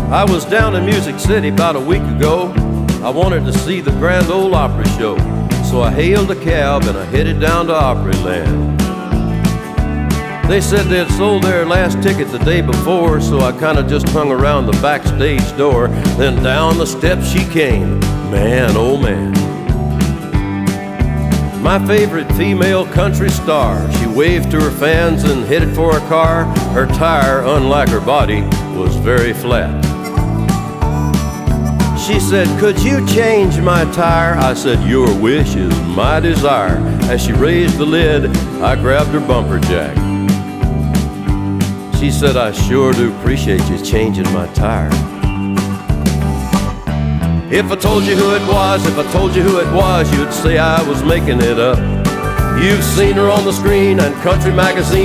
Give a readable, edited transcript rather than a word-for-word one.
I was down in Music City about a week ago. I wanted to see the Grand Ole Opry show, so I hailed a cab and I headed down to Opryland. They said they had sold their last ticket the day before, so I kinda just hung around the backstage door. Then down the steps she came, man, oh man. My favorite female country star. She waved to her fans and headed for her car. Her tire, unlike her body, was very flat. She said, "Could you change my tire?" I said, "Your wish is my desire." As she raised the lid, I grabbed her bumper jack. She said, "I sure do appreciate you changing my tire." If I told you who it was, if I told you who it was, you'd say I was making it up. You've seen her on the screen and country magazine.